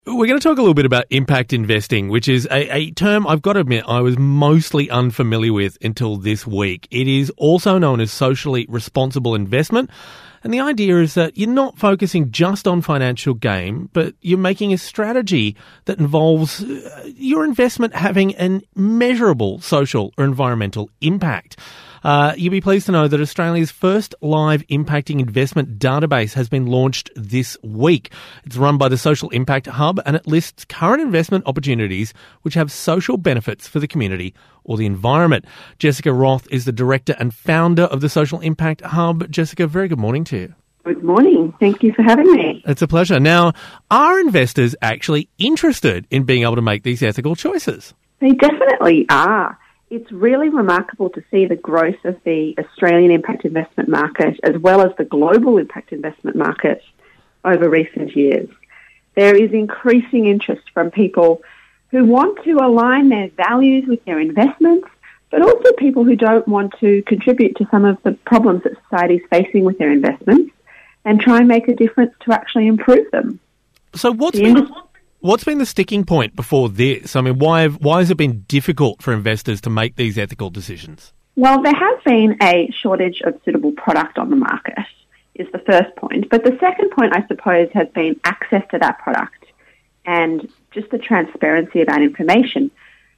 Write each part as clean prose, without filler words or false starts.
We're going to talk a little bit about impact investing, which is a term I've got to admit I was mostly unfamiliar with until this week. It is also known as socially responsible investment. And the idea is that you're not focusing just on financial gain, but you're making a strategy that involves your investment having an measurable social or environmental impact. You'll be pleased to know that Australia's first live impacting investment database has been launched this week. It's run by the Social Impact Hub and it lists current investment opportunities which have social benefits for the community or the environment. Jessica Roth is the director and founder of the Social Impact Hub. Jessica, very good morning to you. Good morning. Thank you for having me. It's a pleasure. Now, are investors actually interested in being able to make these ethical choices? They definitely are. It's really remarkable to see the growth of the Australian impact investment market as well as the global impact investment market over recent years. There is increasing interest from people who want to align their values with their investments, but also people who don't want to contribute to some of the problems that society is facing with their investments and try and make a difference to actually improve them. So what's been the sticking point before this? I mean, why has it been difficult for investors to make these ethical decisions? Well, there has been a shortage of suitable product on the market, is the first point. But the second point, I suppose, has been access to that product and just the transparency of that information.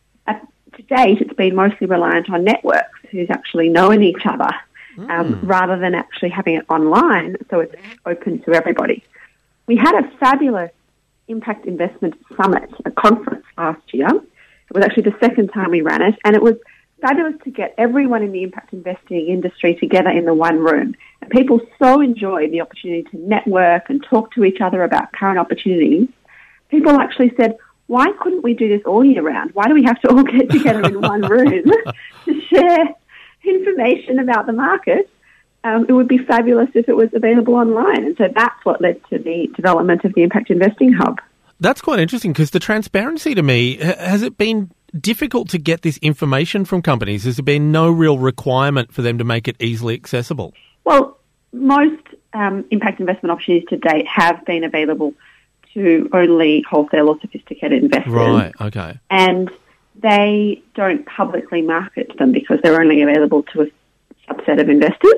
To date, it's been mostly reliant on networks who's actually knowing each other rather than actually having it online, so it's open to everybody. We had a fabulous Impact Investment Summit, a conference last year. It was actually the second time we ran it, and it was fabulous to get everyone in the impact investing industry together in the one room. And people so enjoyed the opportunity to network and talk to each other about current opportunities. People actually said, why couldn't we do this all year round? Why do we have to all get together in one room to share information about the market? It would be fabulous if it was available online. And so that's what led to the development of the Impact Investing Hub. That's quite interesting because the transparency to me, has it been difficult to get this information from companies? Has there been no real requirement for them to make it easily accessible? Well, most impact investment opportunities to date have been available to only wholesale or sophisticated investors. Right, okay. And they don't publicly market them because they're only available to a subset of investors.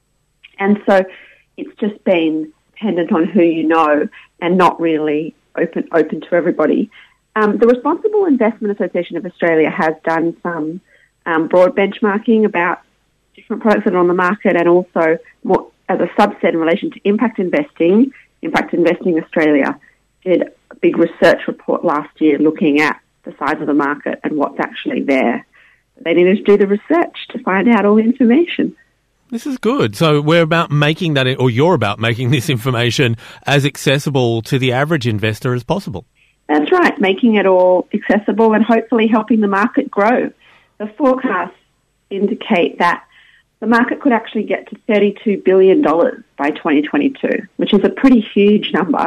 And so it's just been dependent on who you know and not really open to everybody. The Responsible Investment Association of Australia has done some broad benchmarking about different products that are on the market and also more as a subset in relation to impact investing. Impact Investing Australia did a big research report last year looking at the size of the market and what's actually there. They needed to do the research to find out all the information. This is good. So we're about making that, or you're about making this information as accessible to the average investor as possible. That's right, making it all accessible and hopefully helping the market grow. The forecasts indicate that the market could actually get to $32 billion by 2022, which is a pretty huge number.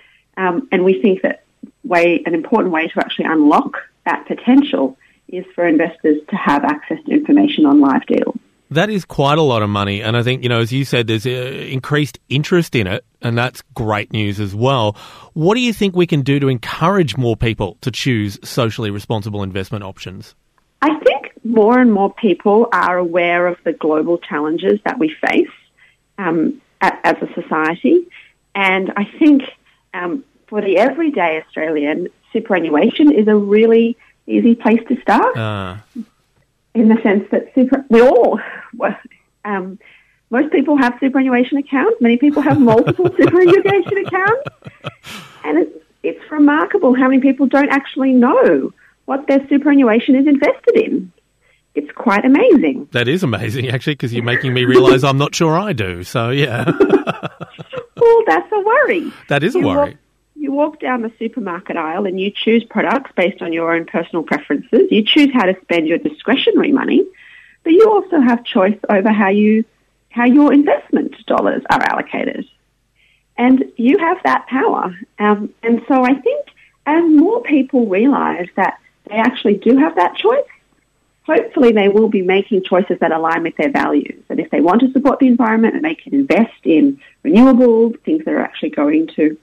And we think that an important way to actually unlock that potential is for investors to have access to information on live deals. That is quite a lot of money. And I think, as you said, there's increased interest in it, and that's great news as well. What do you think we can do to encourage more people to choose socially responsible investment options? I think more and more people are aware of the global challenges that we face as a society. And I think for the everyday Australian, superannuation is a really easy place to start. In the sense that most people have superannuation accounts. Many people have multiple superannuation accounts. And it's remarkable how many people don't actually know what their superannuation is invested in. It's quite amazing. That is amazing, actually, because you're making me realise I'm not sure I do. So, yeah. Well, that's a worry. That is a worry. You walk down the supermarket aisle and you choose products based on your own personal preferences. You choose how to spend your discretionary money, but you also have choice over how your investment dollars are allocated. And you have that power. And so I think as more people realise that they actually do have that choice, hopefully they will be making choices that align with their values. And if they want to support the environment, and they can invest in renewables, things that are actually going to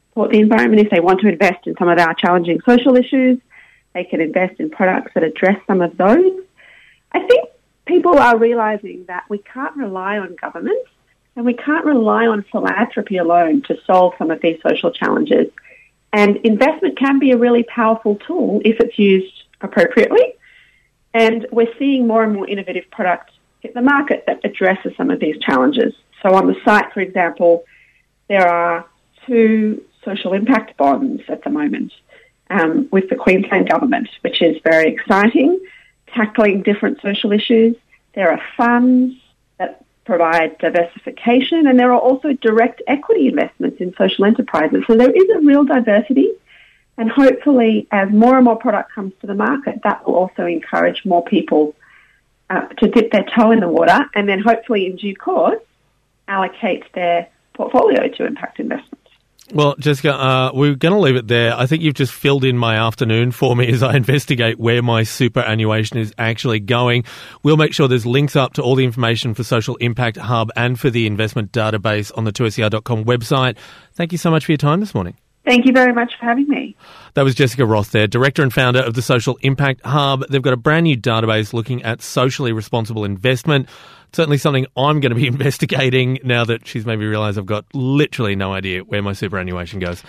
support the environment. If they want to invest in some of our challenging social issues, they can invest in products that address some of those. I think people are realising that we can't rely on government and we can't rely on philanthropy alone to solve some of these social challenges. And investment can be a really powerful tool if it's used appropriately. And we're seeing more and more innovative products hit the market that addresses some of these challenges. So on the site, for example, there are 2 social impact bonds at the moment with the Queensland government, which is very exciting, tackling different social issues. There are funds that provide diversification, and there are also direct equity investments in social enterprises. So there is a real diversity, and hopefully as more and more product comes to the market, that will also encourage more people to dip their toe in the water and then hopefully in due course allocate their portfolio to impact investments. Well, Jessica, we're going to leave it there. I think you've just filled in my afternoon for me as I investigate where my superannuation is actually going. We'll make sure there's links up to all the information for Social Impact Hub and for the investment database on the 2SER.com website. Thank you so much for your time this morning. Thank you very much for having me. That was Jessica Roth there, Director and Founder of the Social Impact Hub. They've got a brand new database looking at socially responsible investment. Certainly something I'm going to be investigating now that she's made me realise I've got literally no idea where my superannuation goes.